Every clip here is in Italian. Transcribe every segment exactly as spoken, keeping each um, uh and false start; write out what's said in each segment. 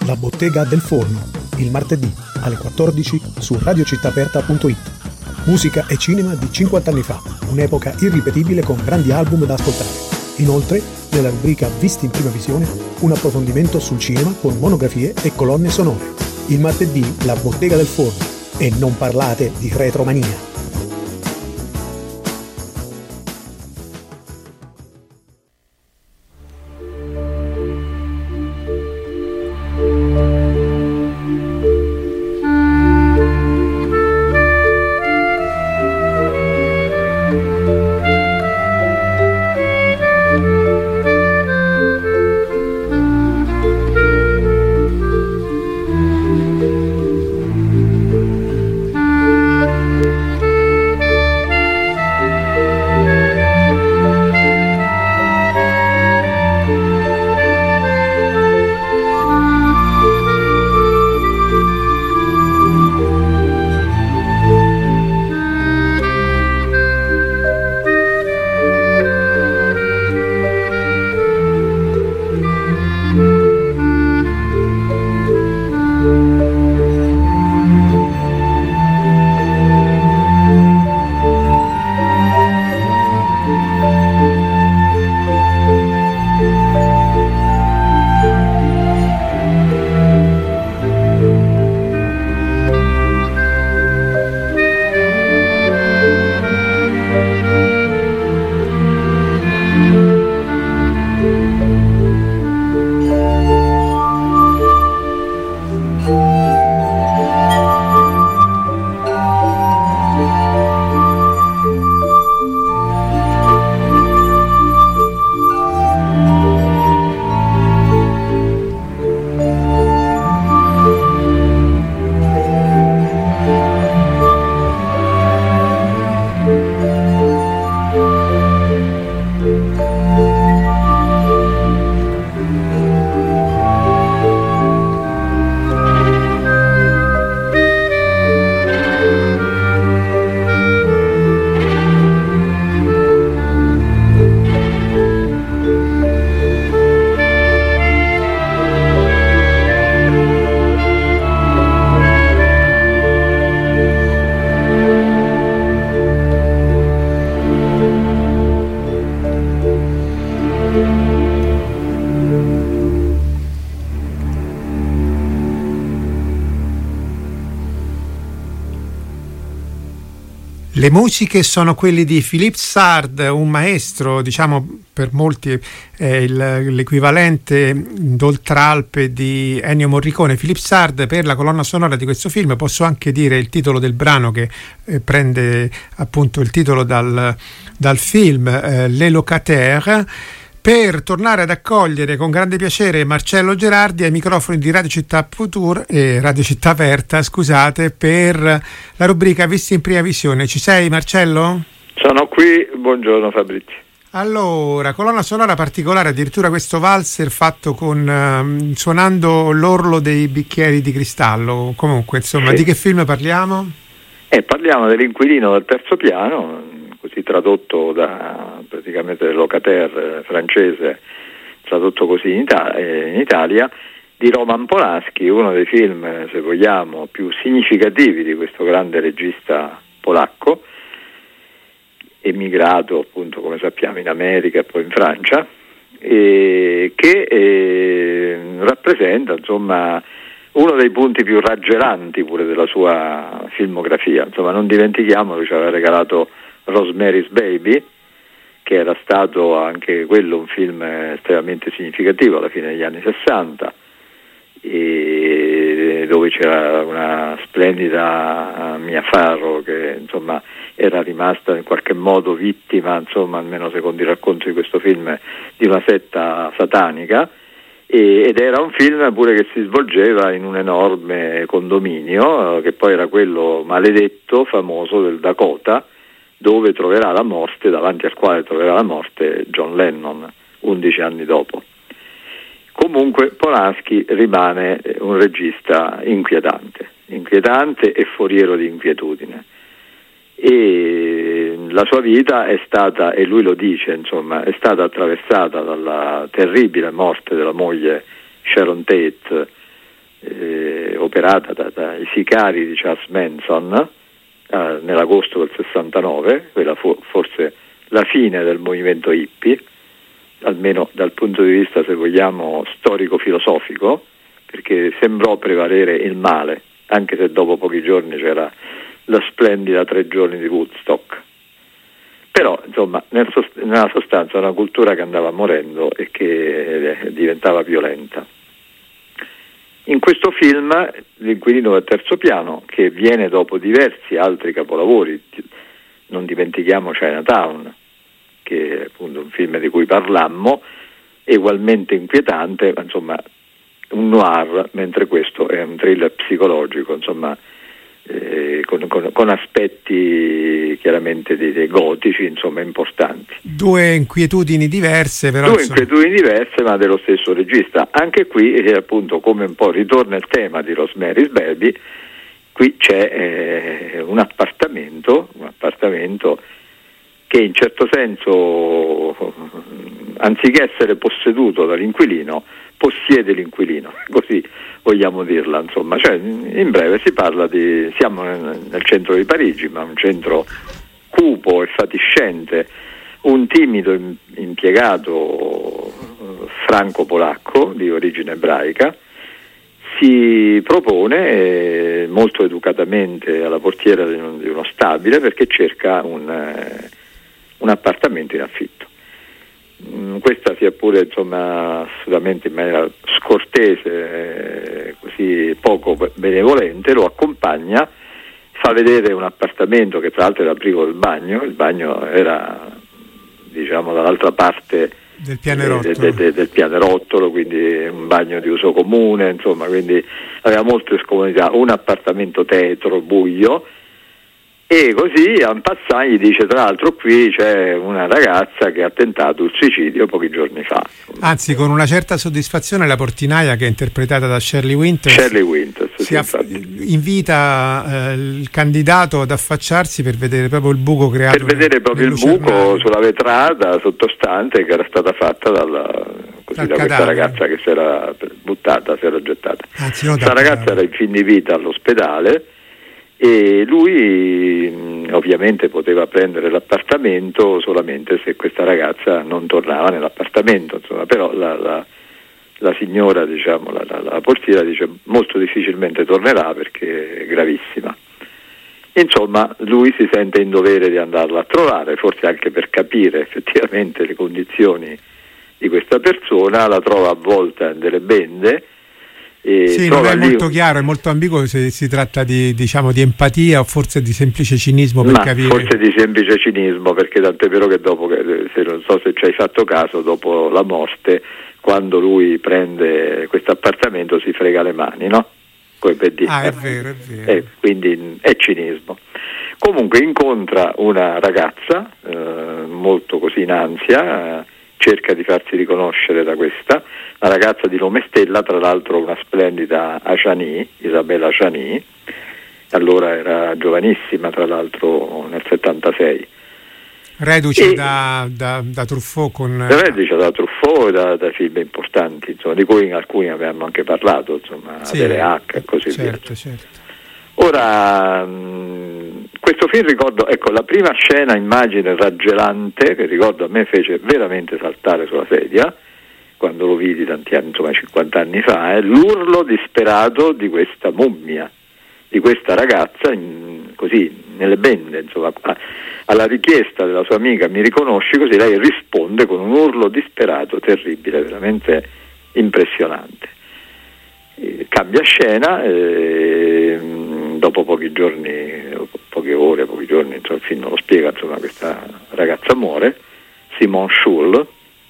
La bottega del forno, il martedì alle quattordici su radiocittaaperta punto it. Musica e cinema di cinquanta anni fa, un'epoca irripetibile con grandi album da ascoltare. Inoltre, nella rubrica Visti in prima visione, un approfondimento sul cinema con monografie e colonne sonore. Il martedì La bottega del forno. E non parlate di retromania. Le musiche sono quelle di Philippe Sard, un maestro, diciamo per molti è il, l'equivalente d'Oltralpe di Ennio Morricone. Philippe Sard per la colonna sonora di questo film, posso anche dire il titolo del brano che eh, prende appunto il titolo dal, dal film, eh, Les Locataires. Per tornare ad accogliere con grande piacere Marcello Gerardi ai microfoni di Radio Città Futur e Radio Città Aperta, scusate, per la rubrica Visti in prima visione. Ci sei, Marcello? Sono qui, buongiorno Fabrizio. Allora, colonna sonora particolare, addirittura questo valzer fatto con um, suonando l'orlo dei bicchieri di cristallo. Comunque, insomma, sì. Di che film parliamo? Eh, parliamo dell'inquilino del terzo piano, così tradotto da praticamente Locataire francese, tradotto così in, Ita- in Italia, di Roman Polanski, uno dei film, se vogliamo, più significativi di questo grande regista polacco, emigrato appunto, come sappiamo, in America e poi in Francia, e che eh, rappresenta insomma uno dei punti più raggeranti pure della sua filmografia. Insomma, non dimentichiamo che ci aveva regalato Rosemary's Baby, che era stato anche quello un film estremamente significativo alla fine degli anni sessanta, e dove c'era una splendida Mia Farrow che insomma era rimasta in qualche modo vittima, insomma almeno secondo il racconto di questo film, di una setta satanica, e, ed era un film pure che si svolgeva in un enorme condominio, eh, che poi era quello maledetto, famoso del Dakota, dove troverà la morte, davanti al quale troverà la morte John Lennon undici anni dopo. Comunque Polanski rimane un regista inquietante, inquietante e foriero di inquietudine, e la sua vita è stata, e lui lo dice, insomma, è stata attraversata dalla terribile morte della moglie Sharon Tate eh, operata da, dai sicari di Charles Manson eh, nell'agosto del sessantanove, quella fu forse la fine del movimento hippie, almeno dal punto di vista, se vogliamo, storico-filosofico, perché sembrò prevalere il male, anche se dopo pochi giorni c'era la splendida tre giorni di Woodstock. Però, insomma, nel sost- nella sostanza una cultura che andava morendo e che eh, diventava violenta. In questo film, L'inquilino del terzo piano, che viene dopo diversi altri capolavori, non dimentichiamo Chinatown, che è appunto un film di cui parlammo, è ugualmente inquietante, insomma, un noir, mentre questo è un thriller psicologico, insomma, eh, con, con, con aspetti chiaramente dei, dei gotici, insomma, importanti. Due inquietudini diverse, però. Due insomma... inquietudini diverse, ma dello stesso regista. Anche qui, eh, appunto, come un po' ritorna il tema di Rosemary's Baby, qui c'è eh, un appartamento, un appartamento che in certo senso, anziché essere posseduto dall'inquilino, possiede l'inquilino, così vogliamo dirla, insomma. Cioè, in breve si parla di, siamo nel centro di Parigi, ma un centro cupo e fatiscente, un timido impiegato franco-polacco di origine ebraica si propone eh, molto educatamente alla portiera di, un, di uno stabile perché cerca un, eh, un appartamento in affitto. Mm, questa sia pure, insomma, assolutamente in maniera scortese, eh, così poco benevolente, lo accompagna, fa vedere un appartamento che tra l'altro era privo del bagno, il bagno era, diciamo, dall'altra parte del pianerottolo. De, de, de, del pianerottolo, quindi un bagno di uso comune, insomma, quindi aveva molte scomodità, un appartamento tetro, buio, e così en passant gli dice: tra l'altro qui c'è una ragazza che ha tentato il suicidio pochi giorni fa. Anzi, con una certa soddisfazione la portinaia, che è interpretata da Shirley Winters, Shirley Winters si sì, aff- invita eh, il candidato ad affacciarsi per vedere proprio il buco creato, per vedere proprio il buco sulla vetrata sottostante che era stata fatta dalla, così, da questa ragazza che si era buttata, si era gettata. Anzi, no, questa ragazza era in fin di vita all'ospedale e lui mh, ovviamente poteva prendere l'appartamento solamente se questa ragazza non tornava nell'appartamento, insomma. Però la, la, la signora, diciamo, la, la, la portiera dice molto difficilmente tornerà perché è gravissima. Insomma, lui si sente in dovere di andarla a trovare, forse anche per capire effettivamente le condizioni di questa persona, la trova avvolta in delle bende. E sì, non è molto chiaro, è molto ambiguo se si tratta di, diciamo, di empatia o forse di semplice cinismo, per ma capire. Forse di semplice cinismo, perché tant'è vero che dopo, se non so se ci hai fatto caso, dopo la morte, quando lui prende questo appartamento si frega le mani, no? Coi pedini. Ah, è vero, è vero. Eh, quindi è cinismo. Comunque incontra una ragazza eh, molto così in ansia, eh, cerca di farsi riconoscere da questa, una ragazza di nome Stella, tra l'altro una splendida Achani, Isabella Achani, allora era giovanissima, tra l'altro nel settantasei. Reduce e, da, da, da Truffaut con... Reduce da Truffaut e da, da film importanti, insomma, di cui alcuni avevamo anche parlato, insomma, sì, Adele Hack e così certo, via. Certo. Ora, mh, questo film, ricordo, ecco, la prima scena, immagine raggelante, che ricordo a me fece veramente saltare sulla sedia, quando lo vidi tanti anni, insomma cinquanta anni fa, è l'urlo disperato di questa mummia, di questa ragazza, in, così, nelle bende, insomma, alla richiesta della sua amica "mi riconosci?", così lei risponde con un urlo disperato, terribile, veramente impressionante. E cambia scena, e, dopo pochi giorni, poche ore, pochi giorni, insomma, il film non lo spiega, insomma, questa ragazza muore, Simone Schul,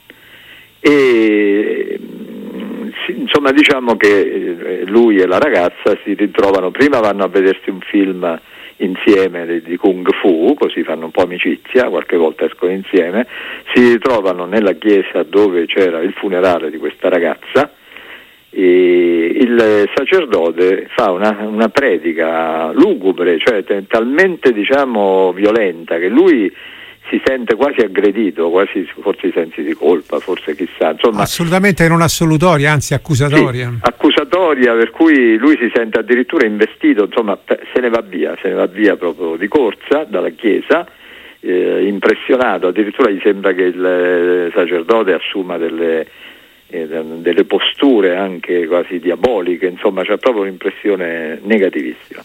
e insomma diciamo che lui e la ragazza si ritrovano, prima vanno a vedersi un film insieme di, di Kung Fu, così fanno un po' amicizia, qualche volta escono insieme, si ritrovano nella chiesa dove c'era il funerale di questa ragazza e il sacerdote fa una, una predica lugubre, cioè t- talmente, diciamo, violenta, che lui si sente quasi aggredito, quasi, forse i sensi di colpa, forse chissà, insomma. Assolutamente non assolutoria, anzi accusatoria. Sì, accusatoria accusatoria per cui lui si sente addirittura investito, insomma se ne va via, se ne va via proprio di corsa dalla chiesa, eh, impressionato, addirittura gli sembra che il sacerdote assuma delle, eh, delle posture anche quasi diaboliche, insomma c'è proprio un'impressione negativissima.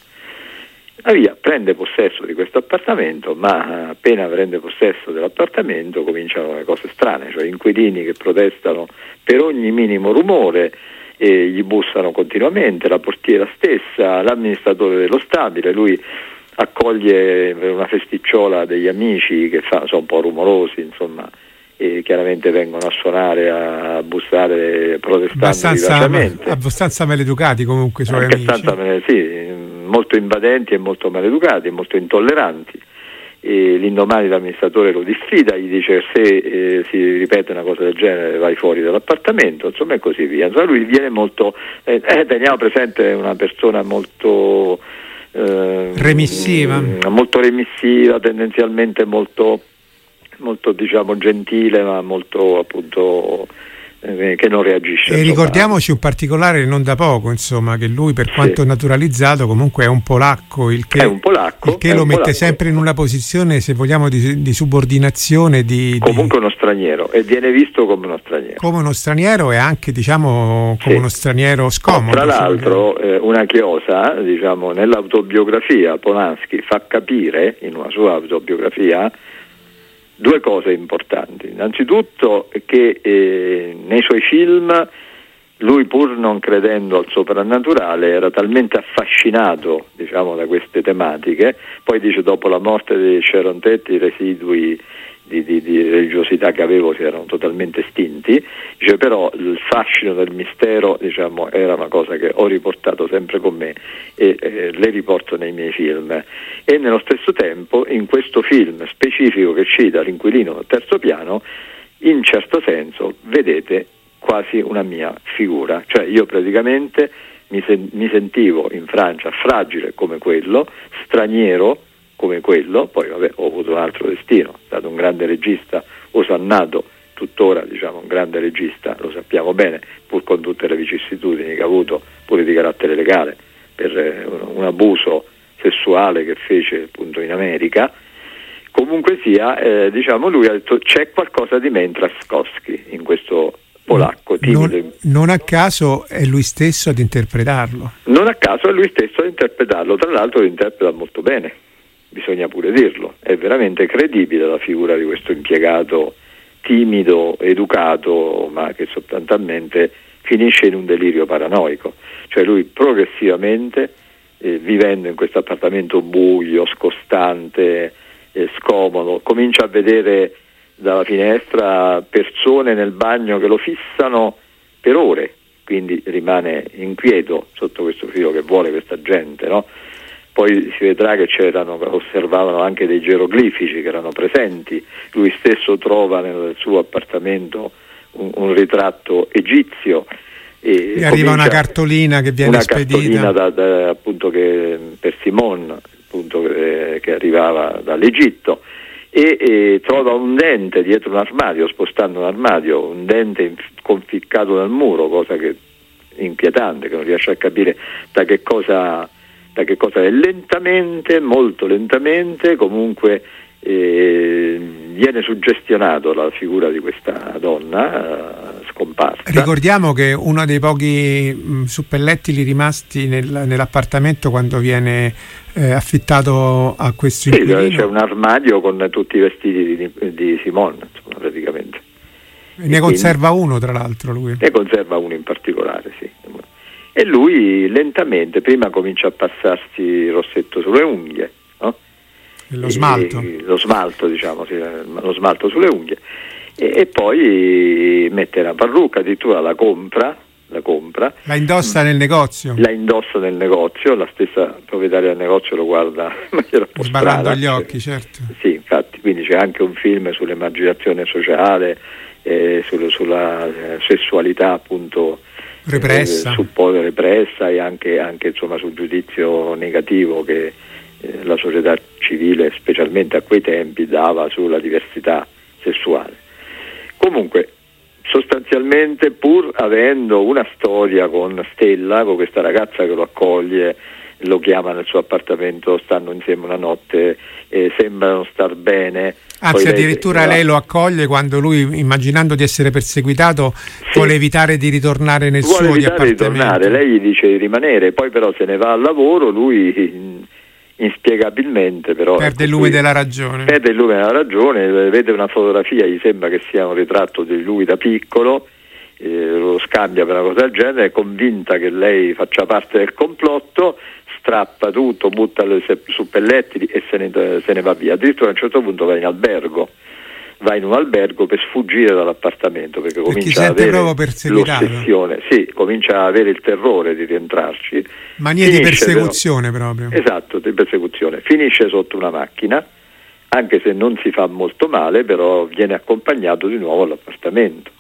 La via prende possesso di questo appartamento, ma appena prende possesso dell'appartamento cominciano le cose strane, cioè inquilini che protestano per ogni minimo rumore e gli bussano continuamente, la portiera stessa, l'amministratore dello stabile, lui accoglie per una festicciola degli amici che fa, sono un po' rumorosi, insomma, e chiaramente vengono a suonare, a bussare, protestando abbastanza, vivacemente. Abbastanza maleducati comunque i suoi Anche amici. Male, sì, molto invadenti e molto maleducati, molto intolleranti. E l'indomani l'amministratore lo diffida, gli dice se eh, si ripete una cosa del genere vai fuori dall'appartamento, insomma, e così via. Insomma, lui viene molto, eh, eh, teniamo presente una persona molto eh, remissiva, mh, molto remissiva, tendenzialmente molto molto diciamo gentile, ma molto appunto eh, che non reagisce. E ricordiamoci un particolare non da poco, insomma, che lui, per quanto sì. naturalizzato, comunque è un polacco, il che, è un polacco, il che lo mette polacco. sempre in una posizione, se vogliamo, di, di subordinazione, di, comunque di... uno straniero, e viene visto come uno straniero. Come uno straniero e anche, diciamo, come sì. uno straniero scomodo. Tra l'altro, eh, una chiosa, diciamo, nell'autobiografia Polanski fa capire, in una sua autobiografia, due cose importanti. Innanzitutto che eh, nei suoi film lui, pur non credendo al soprannaturale, era talmente affascinato, diciamo, da queste tematiche. Poi dice, dopo la morte di Sharon Tate i residui di, di, di religiosità che avevo si erano totalmente estinti. Dice, però il fascino del mistero, diciamo, era una cosa che ho riportato sempre con me e eh, le riporto nei miei film. E nello stesso tempo, in questo film specifico che cita l'inquilino del terzo piano, in certo senso vedete quasi una mia figura, cioè io praticamente mi, sen- mi sentivo in Francia fragile come quello, straniero come quello, poi vabbè, ho avuto un altro destino, è stato un grande regista, osannato, tuttora, diciamo, un grande regista, lo sappiamo bene, pur con tutte le vicissitudini che ha avuto, pure di carattere legale, per eh, un abuso sessuale che fece appunto in America. Comunque sia, eh, diciamo, lui ha detto c'è qualcosa di me in Trzaskowski, in questo polacco timido. Non, non a caso è lui stesso ad interpretarlo. Non a caso è lui stesso ad interpretarlo, tra l'altro lo interpreta molto bene, bisogna pure dirlo, è veramente credibile la figura di questo impiegato timido, educato, ma che sostanzialmente finisce in un delirio paranoico, cioè lui progressivamente, eh, vivendo in questo appartamento buio, scostante, eh, scomodo, comincia a vedere dalla finestra persone nel bagno che lo fissano per ore, quindi rimane inquieto sotto questo filo, che vuole questa gente, no? Poi si vedrà che c'erano, osservavano anche dei geroglifici che erano presenti, lui stesso trova nel suo appartamento un, un ritratto egizio e, e arriva una cartolina che viene una spedita, cartolina da, da, appunto che, per Simone, appunto, che, che arrivava dall'Egitto, e, e trova un dente dietro un armadio, spostando un armadio, un dente inf- conficcato nel muro, cosa che inquietante, che non riesce a capire da che cosa da che cosa è. Lentamente, molto lentamente, comunque eh, viene suggestionato la figura di questa donna eh, scomparsa. Ricordiamo che uno dei pochi mh, suppellettili rimasti nel, nell'appartamento quando viene eh, affittato a questo sì, inquilino. C'è un armadio con tutti i vestiti di, di Simone, insomma, praticamente. E ne e conserva quindi, uno, tra l'altro, lui. Ne conserva uno in particolare, sì. E lui lentamente prima comincia a passarsi il rossetto sulle unghie, no? Lo smalto. E, lo smalto, diciamo, sì, lo smalto sulle unghie. E, e poi mette la parrucca, addirittura la compra, la compra. La indossa nel negozio. La indossa nel negozio, la stessa proprietaria del negozio lo guarda in maniera un po' sbarrando gli occhi, certo. Sì, infatti, quindi c'è anche un film sull'emarginazione sociale, eh, sul, sulla eh, sessualità appunto repressa, eh, su po' repressa, e anche, anche insomma sul giudizio negativo che eh, la società civile, specialmente a quei tempi, dava sulla diversità sessuale. Comunque sostanzialmente, pur avendo una storia con Stella, con questa ragazza che lo accoglie, lo chiama nel suo appartamento, stanno insieme una notte, eh, sembrano star bene. Anzi, Poi addirittura lei, lei lo accoglie quando lui, immaginando di essere perseguitato, sì, vuole evitare di ritornare nel vuole suo di appartamento. Di tornare. Lei gli dice di rimanere, poi però se ne va al lavoro, lui inspiegabilmente però perde il ecco, lume della ragione. Perde il lume della ragione, vede una fotografia, gli sembra che sia un ritratto di lui da piccolo, eh, lo scambia per una cosa del genere, è convinta che lei faccia parte del complotto, strappa tutto, butta le suppellettili e se ne, se ne va via. Addirittura a un certo punto va in albergo, va in un albergo per sfuggire dall'appartamento perché, perché comincia ad avere l'ossessione, sì, comincia ad avere il terrore di rientrarci. Manie Finisce, di persecuzione però, proprio. Esatto, di persecuzione. Finisce sotto una macchina, anche se non si fa molto male, però viene accompagnato di nuovo all'appartamento.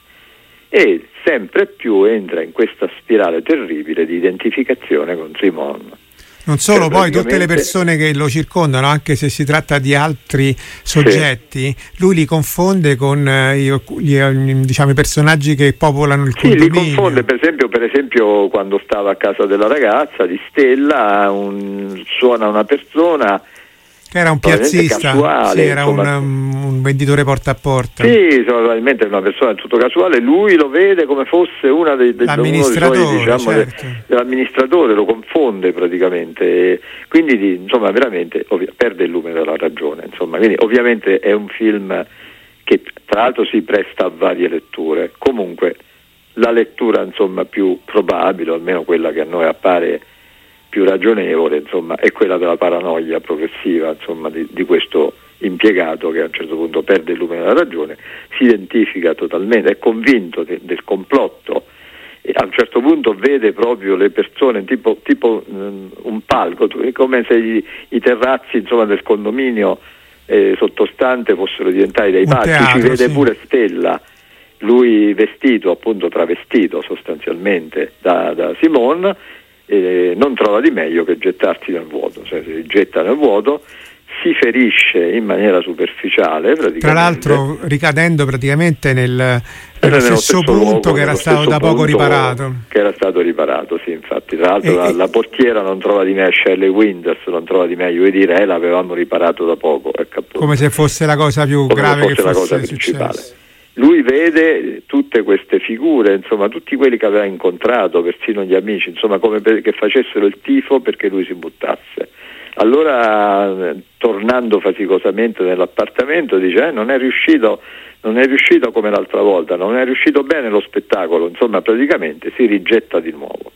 E sempre più entra in questa spirale terribile di identificazione con Simone. Non solo, cioè, poi tutte le persone che lo circondano, anche se si tratta di altri soggetti, sì, lui li confonde con eh, gli, diciamo, i personaggi che popolano il condominio. Sì, li confonde, per esempio, per esempio quando stava a casa della ragazza di Stella, un, suona una persona che era un piazzista, casuale, sì, era un, un venditore porta a porta. Sì, probabilmente una persona tutto casuale, lui lo vede come fosse una dei, dei l'amministratore, uno dei suoi, diciamo, certo. de, dell'amministratore, lo confonde praticamente, e quindi insomma veramente ovvia, perde il lume della ragione, insomma, quindi ovviamente è un film che tra l'altro si presta a varie letture. Comunque la lettura insomma più probabile, o almeno quella che a noi appare più ragionevole, insomma, è quella della paranoia progressiva, insomma, di, di questo impiegato che a un certo punto perde il lume della ragione, si identifica totalmente, è convinto de, del complotto e a un certo punto vede proprio le persone tipo, tipo um, un palco, è come se i, i terrazzi, insomma, del condominio eh, sottostante fossero diventati dei palchi, teatro, ci vede sì. Pure Stella, lui vestito, appunto travestito sostanzialmente da, da Simone. Eh, non trova di meglio che gettarsi nel vuoto, cioè si getta nel vuoto, si ferisce in maniera superficiale, tra l'altro ricadendo praticamente nel, nello stesso, stesso punto luogo, che era stato da poco riparato. Che era stato riparato, sì, infatti. Tra l'altro e, la, e... la portiera non trova di meglio, Shelley Winters non trova di meglio di dire, eh, l'avevamo riparato da poco. Ecco, come se fosse la cosa più come grave fosse che la fosse cosa principale. Successo. Lui vede tutte queste figure, insomma, tutti quelli che aveva incontrato, persino gli amici, insomma, come per, che facessero il tifo perché lui si buttasse. Allora, tornando faticosamente nell'appartamento, dice: eh, non è riuscito, non è riuscito come l'altra volta, non è riuscito bene lo spettacolo, insomma, praticamente si rigetta di nuovo.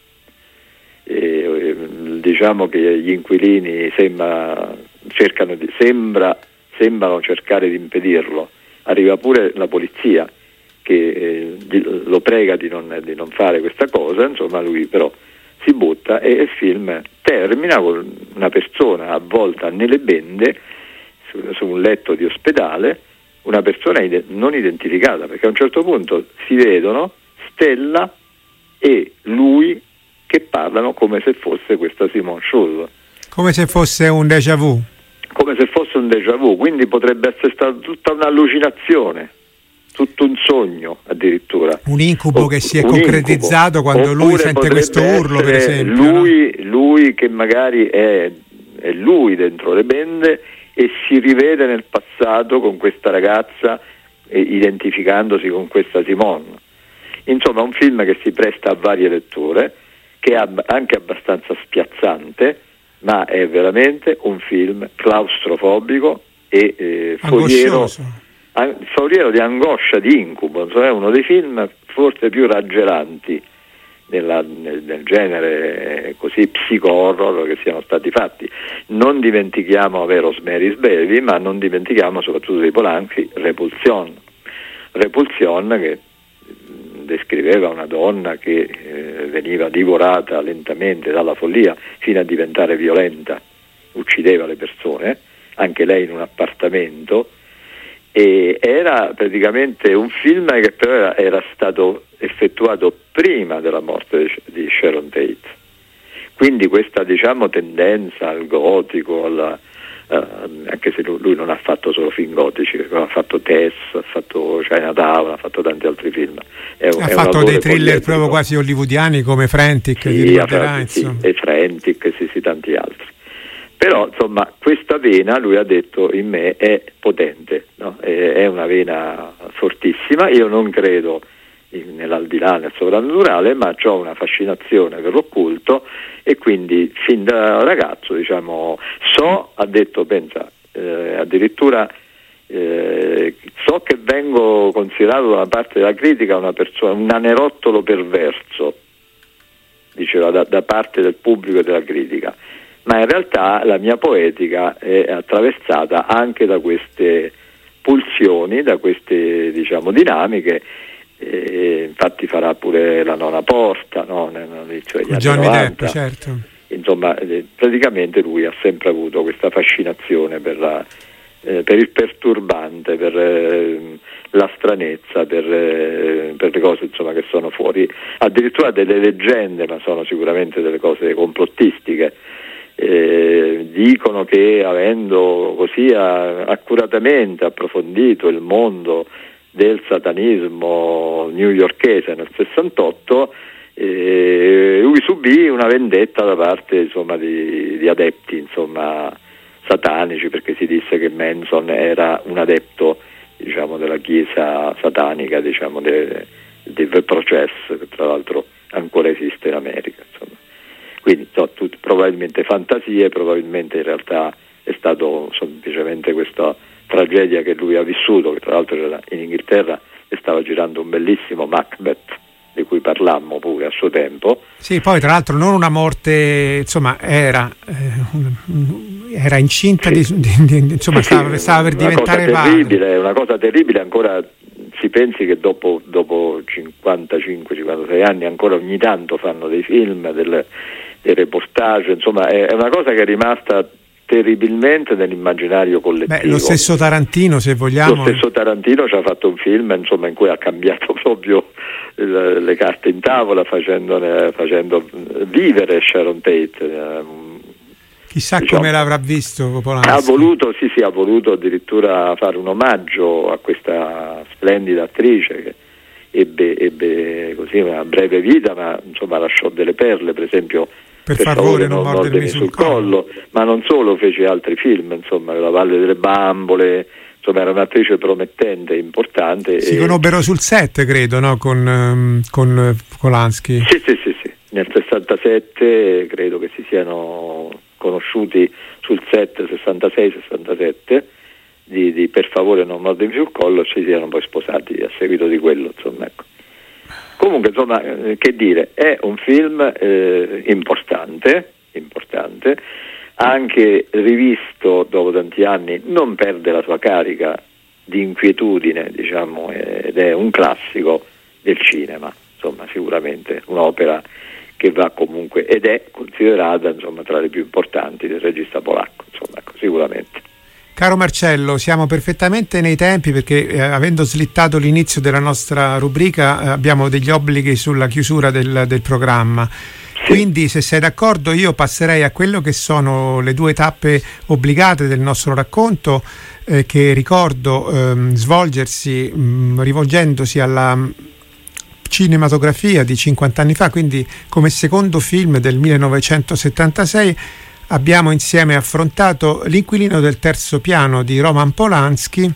E, diciamo che gli inquilini sembra, cercano di, sembra, sembrano cercare di impedirlo. Arriva pure la polizia che eh, lo prega di non, di non fare questa cosa, insomma lui però si butta e il film termina con una persona avvolta nelle bende su, su un letto di ospedale, una persona ide- non identificata, perché a un certo punto si vedono Stella e lui che parlano come se fosse questa Simone Schulz. Come se fosse un déjà vu. Come se fosse un déjà vu, quindi potrebbe essere stata tutta un'allucinazione, tutto un sogno addirittura. Un incubo o, che si è concretizzato incubo. Quando Oppure lui sente questo urlo, per esempio. Lui, no? lui che magari è, è lui dentro le bende e si rivede nel passato con questa ragazza, eh, identificandosi con questa Simone. Insomma, un film che si presta a varie letture, che è anche abbastanza spiazzante, ma è veramente un film claustrofobico e eh, foriero, an- foriero di angoscia, di incubo. Insomma, è uno dei film forse più raggelanti nella, nel, nel genere così psico-horror che siano stati fatti. Non dimentichiamo, vabbè, Rosemary's Baby, ma non dimentichiamo soprattutto dei Polanski, Repulsion. Repulsion che descriveva una donna che eh, veniva divorata lentamente dalla follia fino a diventare violenta, uccideva le persone, anche lei in un appartamento, e era praticamente un film che però era, era stato effettuato prima della morte di Sharon Tate. Quindi questa, diciamo, tendenza al gotico, alla, Uh, anche se lui, lui non ha fatto solo film gotici, ha fatto Tess, ha fatto Chinatown, ha fatto tanti altri film. È un, ha è fatto dei thriller poliedrico. proprio quasi hollywoodiani come Frantic, sì, ti ricorderai, sì, e Frantic, sì, sì, tanti altri. Però insomma questa vena, lui ha detto, in me è potente, no? è, è una vena fortissima. Io non credo nell'aldilà, nel sovrannaturale, ma ho una fascinazione per l'occulto, e quindi fin da ragazzo, diciamo, so, ha detto, pensa, eh, addirittura eh, so che vengo considerato da una parte della critica una persona, un anerottolo perverso, diceva, da, da parte del pubblico e della critica, ma in realtà la mia poetica è attraversata anche da queste pulsioni, da queste, diciamo, dinamiche. E infatti farà pure La nona porta, no? Nell'inizio degli anni Johnny novanta. Depp, certo. Insomma, eh, praticamente lui ha sempre avuto questa fascinazione per, la, eh, per il perturbante, per eh, la stranezza, per, eh, per le cose, insomma, che sono fuori, addirittura delle leggende, ma sono sicuramente delle cose complottistiche. Eh, dicono che, avendo così a, accuratamente approfondito il mondo del satanismo newyorkese nel sessantotto, eh, lui subì una vendetta da parte, insomma, di, di adepti, insomma, satanici, perché si disse che Manson era un adepto, diciamo, della chiesa satanica, diciamo, del de, de processo, che tra l'altro ancora esiste in America, insomma. Quindi so, tutti, probabilmente fantasie, probabilmente in realtà è stato semplicemente questa tragedia che lui ha vissuto, che tra l'altro c'era in Inghilterra, e stava girando un bellissimo Macbeth, di cui parlammo pure a suo tempo. Sì, poi tra l'altro non una morte, insomma, era eh, era incinta, sì. di, di, di, insomma, sì, stava, stava per diventare padre. Una cosa terribile, una cosa terribile, ancora si pensi che dopo, dopo cinquantacinque cinquantasei anni ancora ogni tanto fanno dei film, delle, dei reportage, insomma è, è una cosa che è rimasta terribilmente nell'immaginario collettivo. Beh, lo stesso Tarantino, se vogliamo. Lo stesso Tarantino ci ha fatto un film, insomma, in cui ha cambiato proprio le, le carte in tavola, facendone, facendo vivere Sharon Tate. Chissà, diciamo, come l'avrà visto Polanski. Ha voluto, sì, sì, ha voluto addirittura fare un omaggio a questa splendida attrice che ebbe, ebbe così una breve vita, ma insomma lasciò delle perle, per esempio. Per, per favore, non mordermi sul collo. collo, ma non solo, fece altri film, insomma, La Valle delle Bambole, insomma era un'attrice promettente, importante. Si e... conobbero sul set, credo, no? Con, um, con Polanski. Sì, sì, sì, sì, nel sessantasette credo che si siano conosciuti sul set, sessantasei sessantasette, di, di Per favore non mordermi sul collo, e ci siano poi sposati a seguito di quello, insomma, ecco. Comunque, insomma, eh, che dire, è un film eh, importante, importante, anche rivisto dopo tanti anni, non perde la sua carica di inquietudine, diciamo, ed è un classico del cinema, insomma, sicuramente un'opera che va comunque, ed è considerata, insomma, tra le più importanti del regista polacco, insomma, ecco, sicuramente. Caro Marcello, siamo perfettamente nei tempi, perché eh, avendo slittato l'inizio della nostra rubrica eh, abbiamo degli obblighi sulla chiusura del, del programma. Sì. Quindi, se sei d'accordo, io passerei a quello che sono le due tappe obbligate del nostro racconto, eh, che ricordo ehm, svolgersi mh, rivolgendosi alla cinematografia di cinquanta anni fa, quindi come secondo film del millenovecentosettantasei. Abbiamo insieme affrontato L'inquilino del terzo piano di Roman Polanski.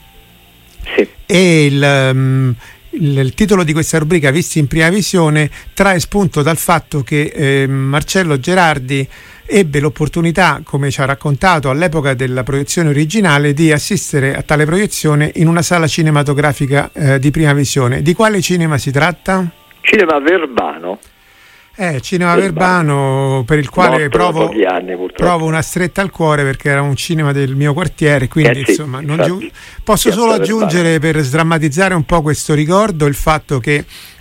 Sì. E il, um, il, il titolo di questa rubrica, Visti in prima visione, trae spunto dal fatto che eh, Marcello Gerardi ebbe l'opportunità, come ci ha raccontato all'epoca della proiezione originale, di assistere a tale proiezione in una sala cinematografica eh, di prima visione. Di quale cinema si tratta? Cinema Verbano. Eh, cinema Verbano, per il quale provo, anni, provo una stretta al cuore, perché era un cinema del mio quartiere, quindi eh sì, insomma non infatti, giu- posso solo aggiungere, per sdrammatizzare un po' questo ricordo, il fatto che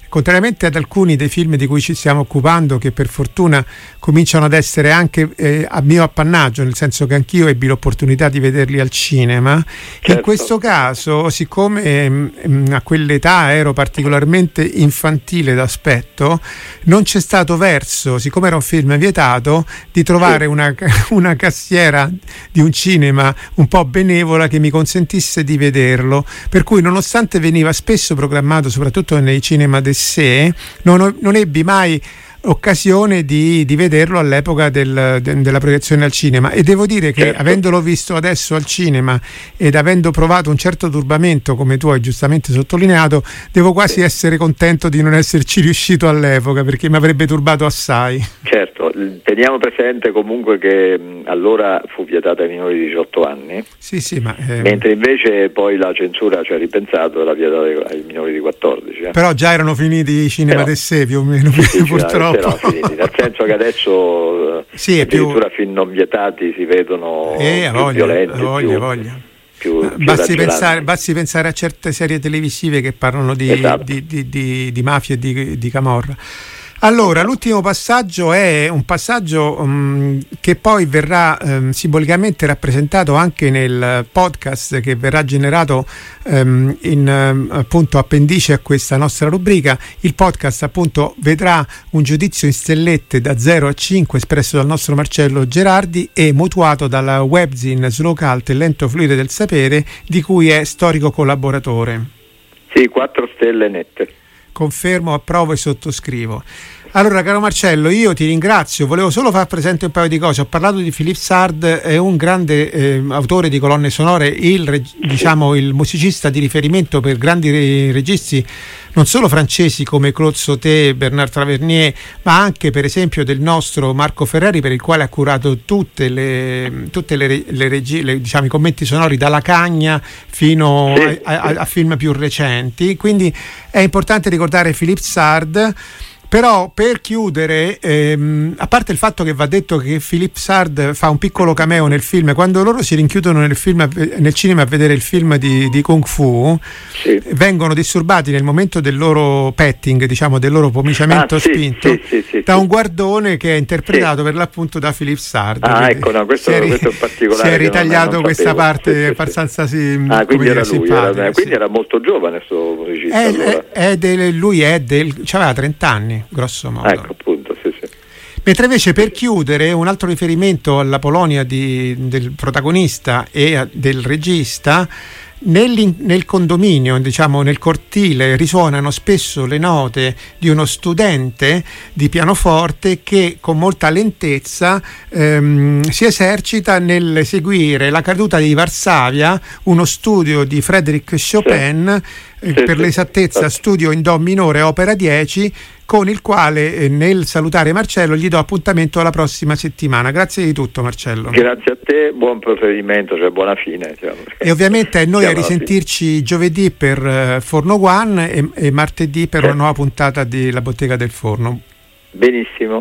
contrariamente ad alcuni dei film di cui ci stiamo occupando, che per fortuna cominciano ad essere anche eh, a mio appannaggio, nel senso che anch'io ebbi l'opportunità di vederli al cinema, certo. In questo caso, siccome mh, a quell'età ero particolarmente infantile d'aspetto, non c'è stato verso, siccome era un film vietato, di trovare sì. una, una cassiera di un cinema un po' benevola che mi consentisse di vederlo, per cui nonostante veniva spesso programmato soprattutto nei cinema de sé, non, non ebbi mai occasione di, di vederlo all'epoca del, de, della proiezione al cinema, e devo dire che certo. avendolo visto adesso al cinema ed avendo provato un certo turbamento, come tu hai giustamente sottolineato, devo quasi sì. essere contento di non esserci riuscito all'epoca, perché mi avrebbe turbato assai. Certo, teniamo presente comunque che mh, allora fu vietata ai minori di diciotto anni, sì, sì, ma, eh... mentre invece poi la censura ci ha ripensato e l'ha vietata ai minori di quattordici. Eh. Però già erano finiti i cinema de sé, più o meno, sì, purtroppo. No, finiti, nel senso che adesso sì, addirittura più... film non vietati si vedono eh, più voglia, violenti, voglia, più, voglia. Più, più basti, pensare, basti pensare a certe serie televisive che parlano di, esatto. di, di, di, di mafia e di, di camorra. Allora, l'ultimo passaggio è un passaggio um, che poi verrà um, simbolicamente rappresentato anche nel podcast che verrà generato um, in um, appunto appendice a questa nostra rubrica. Il podcast appunto vedrà un giudizio in stellette da zero a cinque espresso dal nostro Marcello Gerardi e mutuato dalla webzine Slow Cult, il lento fluire del sapere, di cui è storico collaboratore. Sì, quattro stelle nette. Confermo, approvo e sottoscrivo. Allora, caro Marcello, io ti ringrazio, volevo solo far presente un paio di cose. Ho parlato di Philippe Sard, è un grande eh, autore di colonne sonore, il, diciamo, il musicista di riferimento per grandi re- registi non solo francesi come Claude Sauté, Bernard Tavernier, ma anche per esempio del nostro Marco Ferreri, per il quale ha curato tutte le, tutte le, le, regi- le diciamo, i commenti sonori dalla Cagna fino a, a, a film più recenti. Quindi è importante ricordare Philippe Sard. Però per chiudere, ehm, a parte il fatto che va detto che Philippe Sard fa un piccolo cameo nel film, quando loro si rinchiudono nel, film, nel cinema a vedere il film di, di Kung Fu, sì. vengono disturbati nel momento del loro petting, diciamo del loro pomiciamento ah, spinto, sì, sì, sì, da sì. un guardone che è interpretato sì. per l'appunto da Philippe Sard. Ah, ecco, no, questo, è, questo è un particolare. Si è ritagliato non, non questa parte sì, sì, abbastanza sì, ah, quindi era lui, era, quindi sì. era molto giovane questo musicista. È, allora. è, è del, lui è del, aveva trenta anni. Grosso modo. Ecco, appunto, sì, sì. Mentre invece per chiudere un altro riferimento alla Polonia di, del protagonista e a, del regista, nel, nel condominio, diciamo nel cortile, risuonano spesso le note di uno studente di pianoforte che con molta lentezza ehm, si esercita nell'eseguire La caduta di Varsavia, uno studio di Frédéric Chopin, sì. eh, sì, per sì. l'esattezza studio in do minore opera dieci, con il quale eh, nel salutare Marcello gli do appuntamento alla prossima settimana. Grazie di tutto, Marcello. Grazie a te, buon proseguimento, cioè buona fine. Diciamo. E ovviamente a noi a risentirci giovedì per uh, Forno One e, e martedì per eh. una nuova puntata di La Bottega del Forno. Benissimo.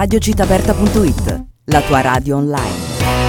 radio città aperta punto it, la tua radio online.